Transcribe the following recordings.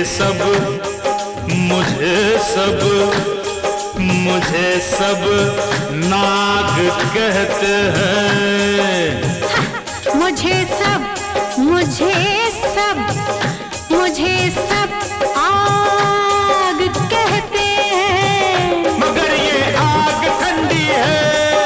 मुझे सब नाग कहते हैं। मुझे सब आग कहते हैं। मगर ये आग ठंडी है,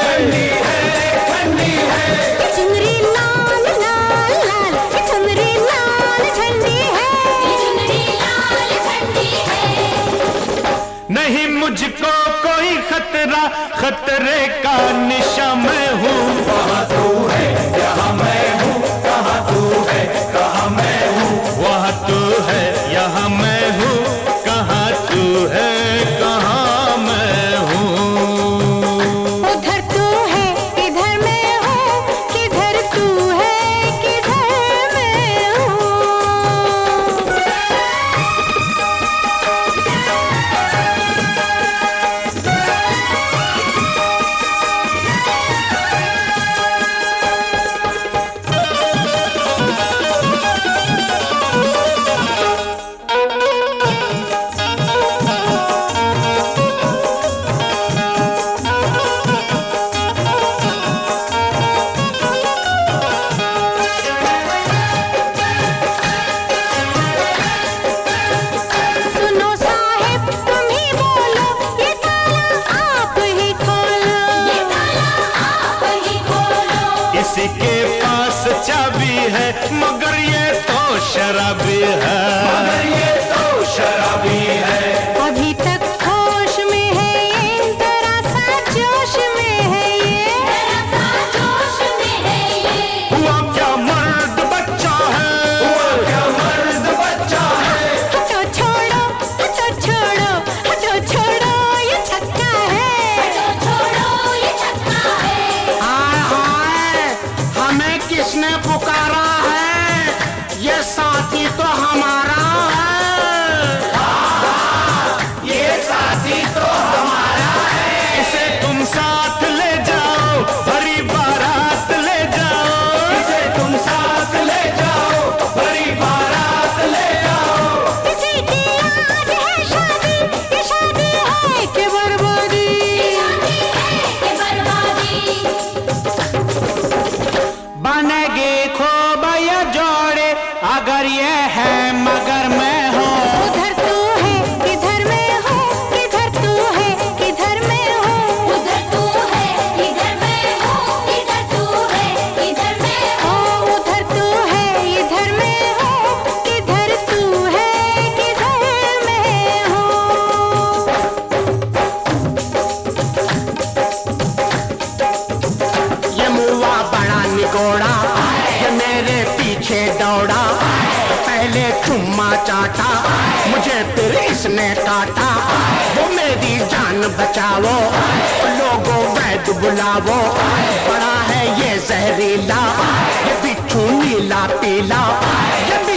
ठंडी है। ये चुनरी लाल लाल लाल, ये चुनरी लाल झंडी है, ये चुनरी लाल झंडी है। नहीं मुझको कोई खतरा, खतरे का निशा मैं हूँ। वहाँ तू है, यहाँ मैं हूँ। कहाँ तू है, कहाँ मैं हूँ। वहाँ तू है, यहाँ मैं हूँ। कहाँ तू है, कहाँ मैं हूँ। उधर तू है, इधर मैं हूँ। किधर तू है, किधर मैं हूँ। किसी के पास चाबी है, मगर ये तो शराबी है, मगर ये तो शराबी है। अभी तक होश में है ये, जरा सा जोश में है ये, जरा सा जोश में है ये। हुआ क्या मर्द बच्चा है, हुआ क्या मर्द बच्चा है। हटो छोड़ो, हटो छोड़ो, हटो छोड़ो, ये छक्का है, हटो छोड़ो, ये छक्का है। हाय हाय, हमें किसने पुकारा है? ये साथी तो हमारा है। ये साथी तो हमारा है। इसे तुम साथ ले जाओ, भरी बारात ले जाओ। इसे तुम साथ ले जाओ, भरी बारात ले जाओ। किसी की आज है शादी, ये शादी है कि बर्बादी, ये शादी है कि बर्बादी। बनेगी खूब ये जोड़ी, अगर ये है मगर मैं हूँ। उधर तू है, इधर मैं हूँ। किधर तू है, किधर मैं हूँ। उधर तू है, इधर मैं हूँ। इधर तू है, इधर मैं हूँ। उधर तू है, इधर मैं हूँ। किधर तू है, किधर मैं हूँ। ये मुआ बड़ा निगोड़ा, ये मेरे पीछे दौड़ा। पहले चुम्मा चाटा, मुझे फिर इसने काटा। वो मेरी जान बचाओ, लोगों वैद्य बुलावो। बड़ा है ये जहरीला, ये बिच्छू नीला पीला, ये